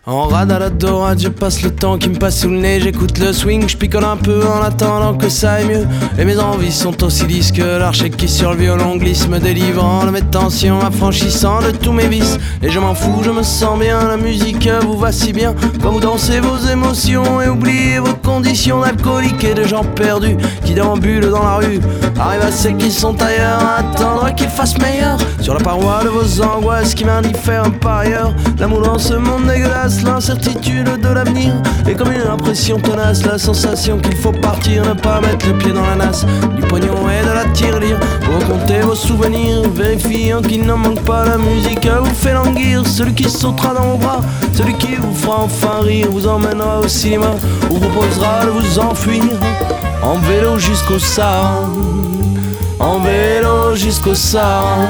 En rade à la dorade, je passe le temps qui me passe sous le nez. J'écoute le swing, je picole un peu en attendant que ça aille mieux. Et mes envies sont aussi lisses que l'archet qui sur le violon glisse, me délivrant de mes tensions, affranchissant de tous mes vices. Et je m'en fous, je me sens bien, la musique vous va si bien. Quand vous dansez vos émotions et oubliez vos conditions d'alcooliques et de gens perdus qui déambulent dans la rue. Arrive à ceux qui sont ailleurs, à attendre qu'il fasse meilleur. Sur la paroi de vos angoisses qui m'indiffèrent par ailleurs. L'amour dans ce monde dégueulasse, l'incertitude de l'avenir et comme une impression tenace, la sensation qu'il faut partir, ne pas mettre le pied dans la nasse du pognon et de la tirelire. Vous recomptez vos souvenirs, vérifiant qu'il n'en manque pas. La musique vous fait languir, celui qui sautera dans vos bras, celui qui vous fera enfin rire, vous emmènera au cinéma, vous proposera de vous enfuir en vélo jusqu'au Sahara, en vélo jusqu'au Sahara.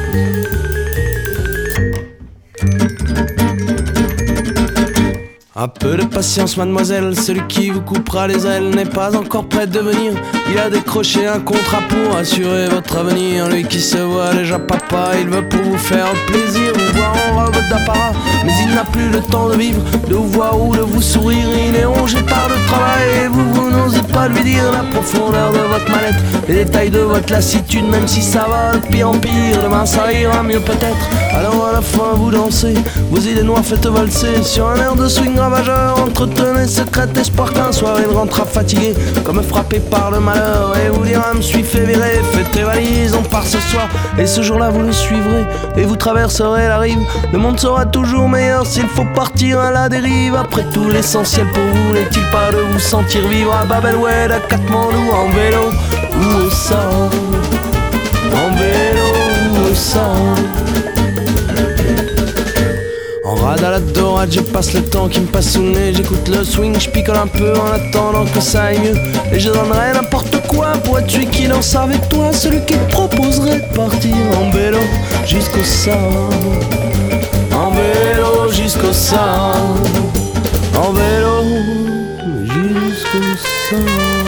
Un peu de patience mademoiselle, celui qui vous coupera les ailes n'est pas encore prêt de venir. Il a décroché un contrat pour assurer votre avenir. Lui qui se voit déjà papa, il veut pour vous faire plaisir, vous voir en robe d'apparat. Mais il n'a plus le temps de vivre, de vous voir ou de vous sourire. Il est rongé par le travail et vous n'osez pas lui dire la profondeur de votre mallette, les détails de votre lassitude, même si ça va de pire en pire. Demain ça ira mieux peut-être, alors à la fin vous dansez, vos idées noires faites valser sur un air de swing ravageur. Entretenez secret espoir qu'un soir il rentrera fatigué, comme frappé par le malheur, et vous dira me suis fait virer. Faites tes valises, on part ce soir, et ce jour-là vous le suivrez, et vous traverserez la rive. Le monde sera toujours meilleur s'il faut partir à la dérive. Après tout l'essentiel pour vous n'est-il pas de vous sentir vivre à Bab el-Oued, à Katmandou, en vélo ou au Sahara, en vélo ou au Sahara. En rade à la dorade, je passe le temps qui me passe sous le nez. J'écoute le swing, je picole un peu en attendant que ça aille mieux. Et je donnerais n'importe quoi pour être celui qui danse avec toi, celui qui te proposerait de partir en vélo jusqu'au Sahara, en vélo jusqu'au Sahara, en vélo jusqu'au Sahara.